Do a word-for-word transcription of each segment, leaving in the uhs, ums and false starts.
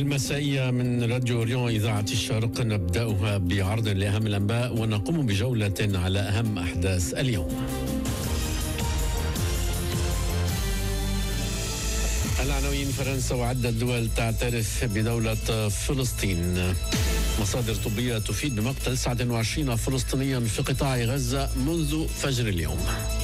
المسائية من راديو أوريون إذاعة الشرق، نبدأها بعرض لأهم الأنباء ونقوم بجولة على أهم أحداث اليوم. العناوين: فرنسا وعدة دول تعترف بدولة فلسطين. مصادر طبية تفيد بمقتل تسعة وعشرين فلسطينيا في قطاع غزة منذ فجر اليوم.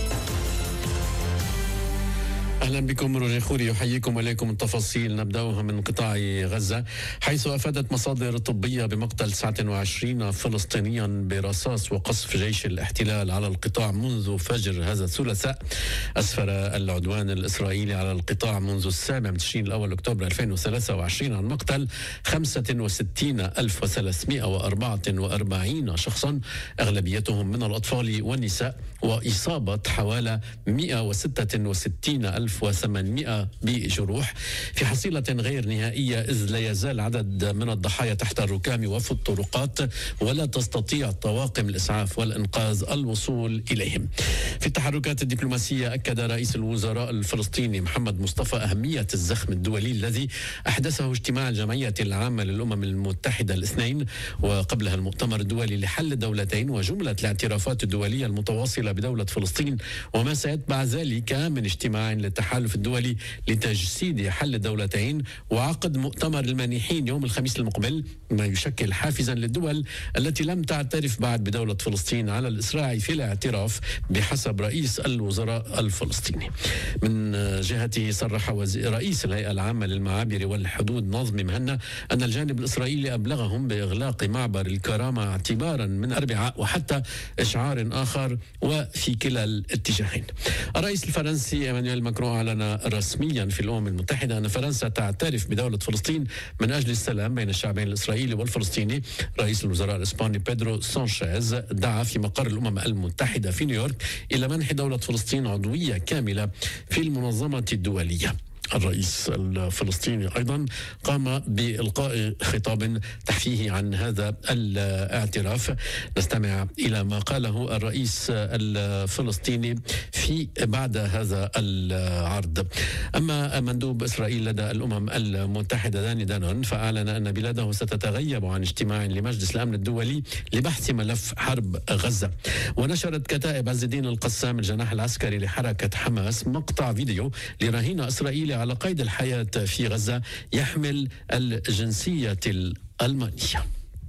أهلا بكم. روجي خوري يحييكم وإليكم التفاصيل. نبدأها من قطاع غزة، حيث أفادت مصادر طبية بمقتل تسعة وعشرين فلسطينيا برصاص وقصف جيش الاحتلال على القطاع منذ فجر هذا الثلاثاء. أسفر العدوان الإسرائيلي على القطاع منذ السابع من تشرين الأول أكتوبر ألفين وثلاثة وعشرين عن مقتل خمسة وستين ألف وثلاثمائة وأربعة وأربعين شخصا، أغلبيتهم من الأطفال والنساء، وإصابة حوالي مئة وستة وستين ألف وثمانمائة بجروح، في حصيلة غير نهائية، إذ لا يزال عدد من الضحايا تحت الركام وفي الطرقات، ولا تستطيع طواقم الإسعاف والإنقاذ الوصول إليهم. في التحركات الدبلوماسية، أكد رئيس الوزراء الفلسطيني محمد مصطفى أهمية الزخم الدولي الذي أحدثه اجتماع الجمعية العامة للأمم المتحدة الاثنين، وقبلها المؤتمر الدولي لحل الدولتين، وجملة الاعترافات الدولية المتواصلة بدولة فلسطين، وما سيتبع ذلك من اجتماع للتحالف الدولي لتجسيد حل الدولتين، وعقد مؤتمر المانحين يوم الخميس المقبل، ما يشكل حافزا للدول التي لم تعترف بعد بدولة فلسطين على الإسراع في الاعتراف بحسب رئيس الوزراء الفلسطيني. من جهته، صرح رئيس الهيئة العامة للمعابر والحدود نظمي مهنا أن الجانب الإسرائيلي أبلغهم بإغلاق معبر الكرامة اعتبارا من أربعاء وحتى إشعار آخر، وفي كلا الاتجاهين. الرئيس الفرنسي إيمانويل ماكرون أعلن رسميا في الأمم المتحدة أن فرنسا تعترف بدولة فلسطين من أجل السلام بين الشعبين الإسرائيلي والفلسطيني. رئيس الوزراء الإسباني بيدرو سانشيز دعا في مقر الأمم المتحدة في نيويورك إلى منح دولة فلسطين عضوية كاملة في المنظمة الدولية. الرئيس الفلسطيني أيضا قام بإلقاء خطاب تحفيه عن هذا الاعتراف. نستمع إلى ما قاله الرئيس الفلسطيني في بعد هذا العرض. أما مندوب إسرائيل لدى الأمم المتحدة داني دانون فأعلن أن بلاده ستتغيب عن اجتماع لمجلس الأمن الدولي لبحث ملف حرب غزة. ونشرت كتائب عز الدين القسام الجناح العسكري لحركة حماس مقطع فيديو لرهينة إسرائيلي على قيد الحياة في غزة يحمل الجنسية الألمانية.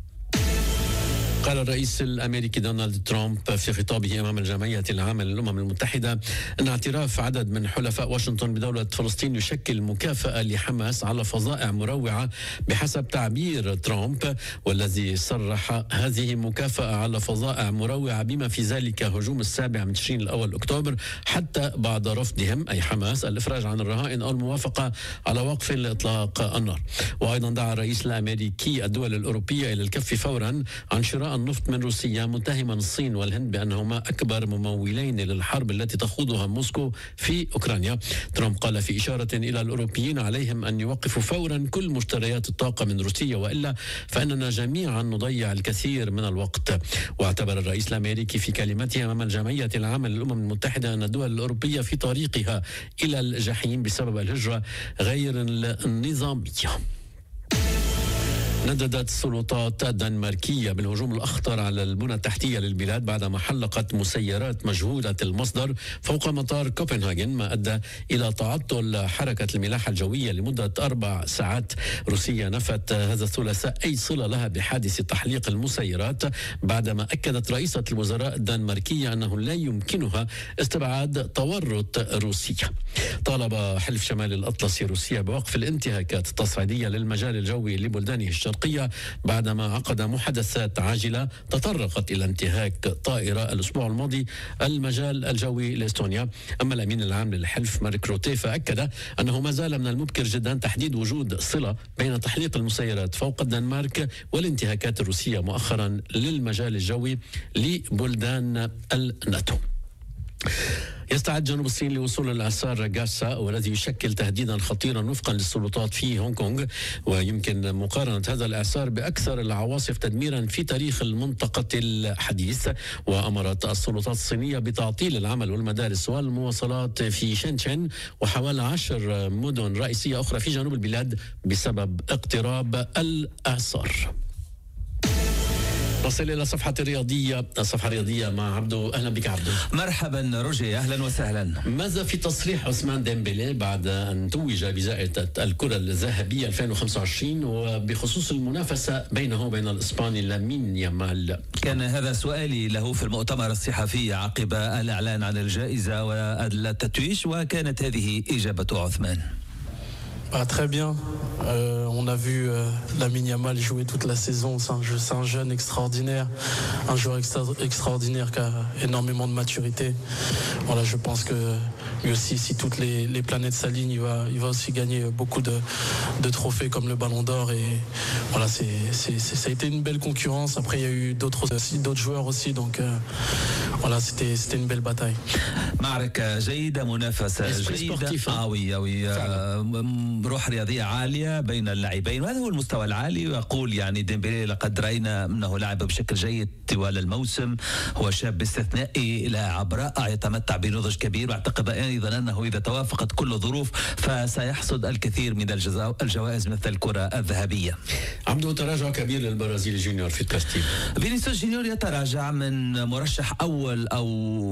قال الرئيس الأمريكي دونالد ترامب في خطابه أمام الجمعية العامة للأمم المتحدة أن اعتراف عدد من حلفاء واشنطن بدولة فلسطين يشكل مكافأة لحماس على فظائع مروعة بحسب تعبير ترامب، والذي صرح هذه مكافأة على فظائع مروعة بما في ذلك هجوم السابع من تشرين الأول أكتوبر، حتى بعد رفضهم أي حماس الإفراج عن الرهائن أو الموافقة على وقف لإطلاق النار. وأيضا دعا الرئيس الأمريكي الدول الأوروبية إلى الكف فورا عن شراء النفط من روسيا، متهما الصين والهند بأنهما أكبر ممولين للحرب التي تخوضها موسكو في أوكرانيا. ترامب قال في إشارة إلى الأوروبيين عليهم أن يوقفوا فورا كل مشتريات الطاقة من روسيا، وإلا فإننا جميعا نضيع الكثير من الوقت. واعتبر الرئيس الأمريكي في كلمته أمام الجمعية العامة للأمم المتحدة أن الدول الأوروبية في طريقها إلى الجحيم بسبب الهجرة غير النظامية. نددت السلطات الدنماركية بالهجوم الأخطر على البنى التحتية للبلاد بعدما حلقت مسيرات مجهولة المصدر فوق مطار كوبنهاجن، ما أدى إلى تعطل حركة الملاحة الجوية لمدة أربع ساعات. روسيا نفت هذا الثلاثاء أي صلة لها بحادث تحليق المسيرات، بعدما أكدت رئيسة الوزراء الدنماركية أنه لا يمكنها استبعاد تورط روسيا. طالب حلف شمال الأطلسي روسيا بوقف الانتهاكات التصعيدية للمجال الجوي لبلدانه الشرقية بعدما عقد محادثات عاجلة تطرقت إلى انتهاك طائرة الأسبوع الماضي المجال الجوي لإستونيا. أما الأمين العام للحلف مارك روتيه فأكد أنه ما زال من المبكر جدا تحديد وجود صلة بين تحليق المسيرات فوق الدنمارك والانتهاكات الروسية مؤخرا للمجال الجوي لبلدان الناتو. يستعد جنوب الصين لوصول الإعصار غاسا والذي يشكل تهديدا خطيرا وفقا للسلطات في هونغ كونغ، ويمكن مقارنة هذا الإعصار بأكثر العواصف تدميرا في تاريخ المنطقة الحديث. وأمرت السلطات الصينية بتعطيل العمل والمدارس والمواصلات في شنشن وحوالي عشر مدن رئيسية أخرى في جنوب البلاد بسبب اقتراب الإعصار. نصل إلى صفحة الرياضية، الصفحة الرياضية مع عبدو. أهلا بك عبدو. مرحبا روجي، أهلا وسهلا. ماذا في تصريح عثمان ديمبلي بعد أن توج بجائزة الكرة الذهبية ألفين وخمسة وعشرين وبخصوص المنافسة بينه وبين الإسباني لامين يامال؟ كان هذا سؤالي له في المؤتمر الصحفي عقب الإعلان عن الجائزة والتتويج، وكانت هذه إجابة عثمان. Ah, très bien. Euh, on a vu euh, Lamine Yamal jouer toute la saison. C'est un, jeu, c'est un jeune extraordinaire, un joueur extra, extraordinaire qui a énormément de maturité. Voilà, je pense que lui aussi, si toutes les, les planètes s'alignent, il va, il va aussi gagner beaucoup de, de trophées comme le Ballon d'Or. Et voilà, c'est, c'est, c'est, ça a été une belle concurrence. Après, il y a eu d'autres, d'autres joueurs aussi. Donc euh, voilà, c'était, c'était une belle bataille. معركة جيدة، منافسة جيدة. آه وي وي روح رياضية عالية بين اللاعبين، وهذا هو المستوى العالي. ويقول يعني ديمبلي لقد رأينا أنه لعب بشكل جيد طوال الموسم، هو شاب استثنائي، لاعب رائع يتمتع بنضج كبير، واعتقد أيضا أنه إذا توافقت كل الظروف فسيحصد الكثير من الجوائز مثل الكرة الذهبية. عبدو، تراجع كبير للبرازيل جونيور في الترتيب. فينيسيوس جونيور يتراجع من مرشح أول أو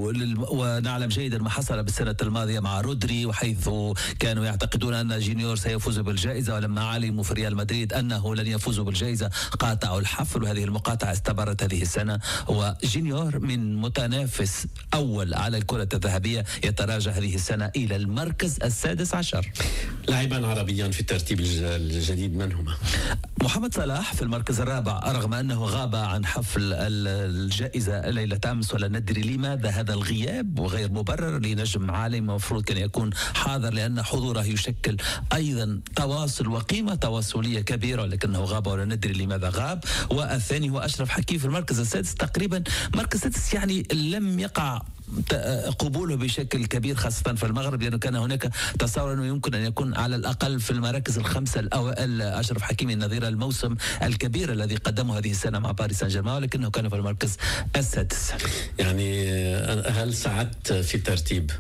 ونعلم جيدا ما حصل بالسنة الماضية مع رودري، وحيث كانوا يعتقدون أن جونيور سيفوز بالجائزة، ولما علموا في ريال مدريد أنه لن يفوز بالجائزة قاطعوا الحفل، وهذه المقاطعة استمرت هذه السنة. وجونيور من متنافس أول على الكرة الذهبية يتراجع هذه السنة إلى المركز السادس عشر. لاعبان عربيان في الترتيب الجديد من هما؟ محمد صلاح في المركز الرابع رغم أنه غاب عن حفل الجائزة ليلة أمس، ولا ندري لماذا هذا الغياب وغير مبرر لنجم عالم المفروض كان يكون حاضر، لأن حضوره يشكل أيضا تواصل وقيمة تواصلية كبيرة، ولكنه غاب ولا ندري لماذا غاب. والثاني هو أشرف حكيم في المركز السادس تقريبا. مركز السادس يعني لم يقع قبوله بشكل كبير خاصة في المغرب، لأنه كان هناك تصور أنه يمكن أن يكون على الأقل في المراكز الخمسة الأوائل أشرف حكيمي نظير الموسم الكبير الذي قدمه هذه السنة مع باريس سان جيرمان، ولكنه كان في المركز السادس. يعني هل سعدت في الترتيب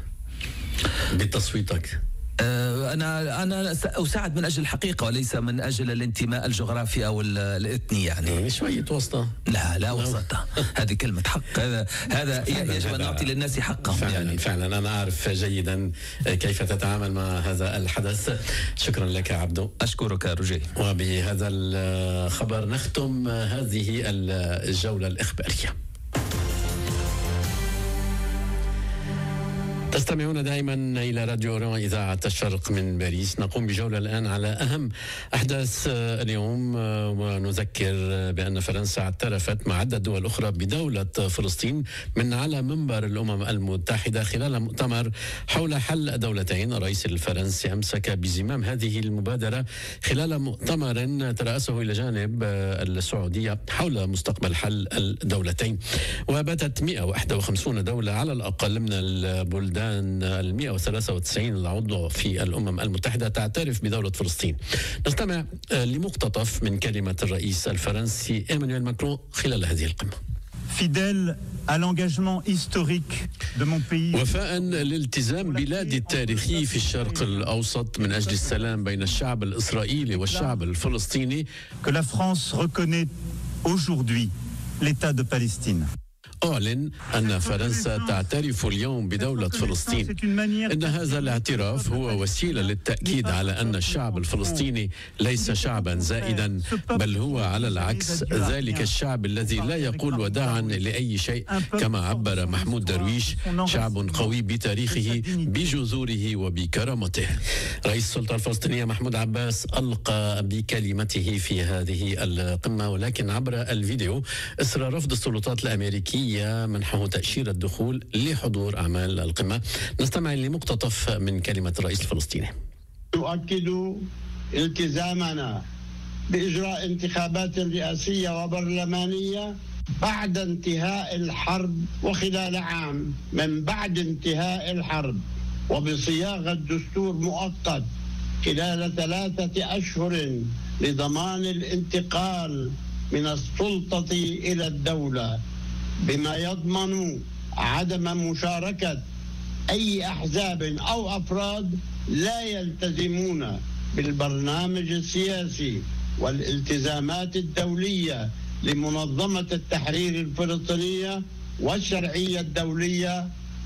بتصويتك؟ أنا أنا أساعد من أجل الحقيقة وليس من أجل الانتماء الجغرافي أو الإثني. يعني يعني شوية وسطة. لا لا وسطة. هذه كلمة حق. هذا هذا يجب أن نعطي للناس حقهم. فعلا يعني. فعلا أنا أعرف جيدا كيف تتعامل مع هذا الحدث. شكرا لك عبدو. أشكرك رجي. وبهذا الخبر نختم هذه الجولة الإخبارية. تستمعون دائما إلى راديو أوران إذاعة الشرق من باريس. نقوم بجولة الآن على أهم أحداث اليوم، ونذكر بأن فرنسا اعترفت مع عدة دول أخرى بدولة فلسطين من على منبر الأمم المتحدة خلال مؤتمر حول حل دولتين. الرئيس الفرنسي أمسك بزمام هذه المبادرة خلال مؤتمر ترأسه إلى جانب السعودية حول مستقبل حل الدولتين. وباتت مئة وواحد وخمسين دولة على الأقل من البلدان ال مئة وثلاثة وتسعين العضو في الأمم المتحدة تعترف بدولة فلسطين. نستمع لمقتطف من كلمة الرئيس الفرنسي إيمانويل ماكرون خلال هذه القمة. Fidèle à l'engagement historique de mon pays. وفاء للالتزام بلادي التاريخي في الشرق الأوسط من أجل السلام بين الشعب الإسرائيلي والشعب الفلسطيني. Que la France reconnaît aujourd'hui l'État de Palestine. أعلن أن فرنسا تعترف اليوم بدولة فلسطين. إن هذا الاعتراف هو وسيلة للتأكيد على أن الشعب الفلسطيني ليس شعبا زائدا، بل هو على العكس ذلك الشعب الذي لا يقول وداعا لأي شيء، كما عبر محمود درويش: شعب قوي بتاريخه بجذوره وبكرامته. رئيس السلطة الفلسطينية محمود عباس ألقى بكلمته في هذه القمة، ولكن عبر الفيديو إثر رفض السلطات الأمريكية منحه تأشيرة الدخول لحضور أعمال القمة. نستمع لمقتطف من كلمة الرئيس الفلسطيني. نؤكد التزامنا بإجراء انتخابات رئاسية وبرلمانية بعد انتهاء الحرب وخلال عام من بعد انتهاء الحرب، وبصياغة دستور مؤقت خلال ثلاثة أشهر لضمان الانتقال من السلطة إلى الدولة، بما يضمن عدم مشاركة أي أحزاب أو أفراد لا يلتزمون بالبرنامج السياسي والالتزامات الدولية لمنظمة التحرير الفلسطينية والشرعية الدولية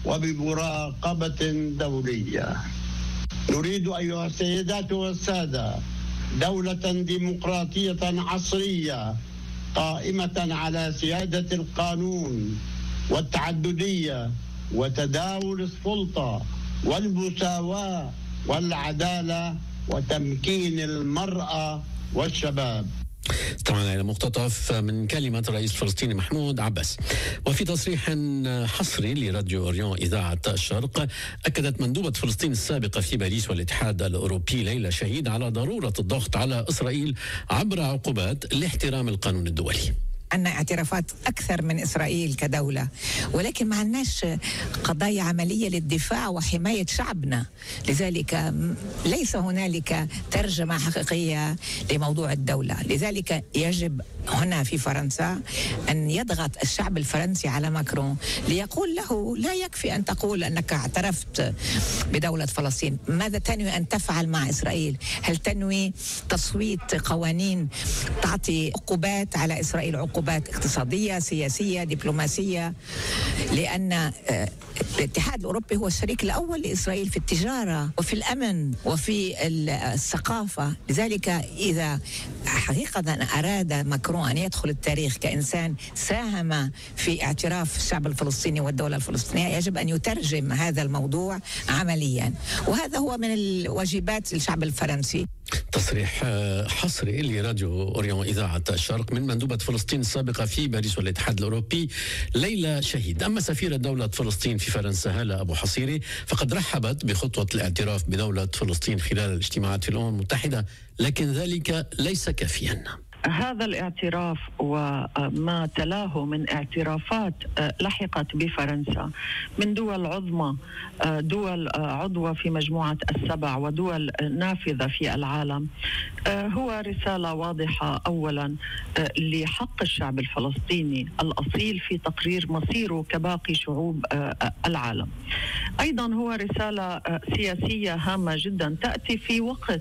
وبمراقبة دولية. نريد أيها السيدات والسادة دولة ديمقراطية عصرية قائمة على سيادة القانون والتعددية وتداول السلطة والمساواة والعدالة وتمكين المرأة والشباب. طبعا إلى مقتطف من كلمة رئيس فلسطيني محمود عباس. وفي تصريح حصري لراديو أوريون إذاعة الشرق، أكدت مندوبة فلسطين السابقة في باريس والاتحاد الأوروبي ليلى شهيد على ضرورة الضغط على إسرائيل عبر عقوبات لاحترام القانون الدولي. عندنا اعترافات أكثر من إسرائيل كدولة، ولكن ما عندناش قضايا عملية للدفاع وحماية شعبنا، لذلك ليس هنالك ترجمة حقيقية لموضوع الدولة. لذلك يجب هنا في فرنسا أن يضغط الشعب الفرنسي على ماكرون ليقول له لا يكفي أن تقول أنك اعترفت بدولة فلسطين، ماذا تنوي أن تفعل مع إسرائيل؟ هل تنوي تصويت قوانين تعطي عقوبات على إسرائيل، عقوبات اقتصادية سياسية دبلوماسية؟ لأن الاتحاد الأوروبي هو الشريك الأول لإسرائيل في التجارة وفي الأمن وفي الثقافة. لذلك إذا حقيقة أراد ماكرون أن يدخل التاريخ كإنسان ساهم في اعتراف الشعب الفلسطيني والدولة الفلسطينية، يجب أن يترجم هذا الموضوع عمليا، وهذا هو من الواجبات الشعب الفرنسي. تصريح حصري لراديو أوريون إذاعة الشرق من مندوبة فلسطين السابقة في باريس والاتحاد الأوروبي ليلى شهيد. أما سفيرة دولة فلسطين في فرنسا هالة أبو حصيري فقد رحبت بخطوة الاعتراف بدولة فلسطين خلال الاجتماعات في الأمم المتحدة، لكن ذلك ليس كافيا. هذا الاعتراف وما تلاه من اعترافات لحقت بفرنسا من دول عظمى، دول عضوة في مجموعة السبع ودول نافذة في العالم، هو رسالة واضحة أولا لحق الشعب الفلسطيني الأصيل في تقرير مصيره كباقي شعوب العالم. أيضا هو رسالة سياسية هامة جدا تأتي في وقت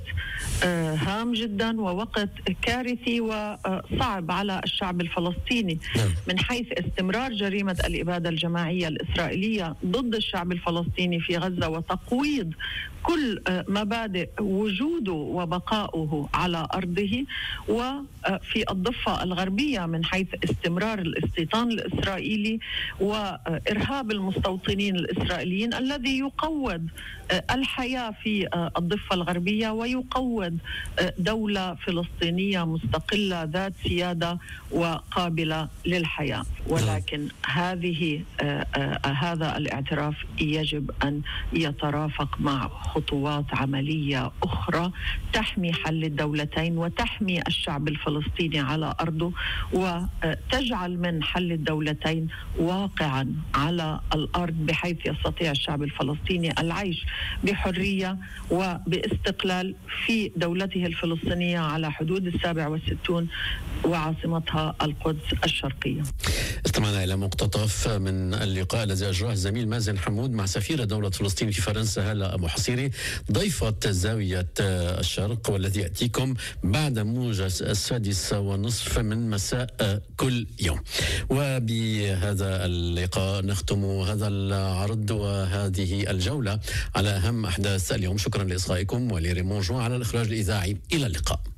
هام جدا ووقت كارثي وصعب على الشعب الفلسطيني من حيث استمرار جريمة الإبادة الجماعية الإسرائيلية ضد الشعب الفلسطيني في غزة وتقويض كل مبادئ وجوده وبقاؤه على أرضه، وفي الضفة الغربية من حيث استمرار الاستيطان الإسرائيلي وإرهاب المستوطنين الإسرائيليين الذي يقوض الحياة في الضفة الغربية ويقوض دولة فلسطينية مستقلة ذات سيادة وقابلة للحياة. ولكن هذه هذا الاعتراف يجب أن يترافق مع خطوات عملية أخرى تحمي حل الدولتين وتحمي الشعب الفلسطيني على أرضه وتجعل من حل الدولتين واقعا على الأرض، بحيث يستطيع الشعب الفلسطيني العيش بحرية وباستقلال في دولته الفلسطينية على حدود السابع والستون وعاصمتها القدس الشرقية. استمعنا إلى مقتطف من اللقاء الذي أجراه الزميل مازن حمود مع سفيرة دولة فلسطين في فرنسا هالة أبو حصيري ضيفة زاوية الشرق، والذي يأتيكم بعد موجز السادسة ونصف من مساء كل يوم. وبهذا اللقاء نختم هذا العرض وهذه الجولة على أهم أحداث اليوم. شكرا لإصغائكم ولريمون جوان على الإخراج الإذاعي. إلى اللقاء.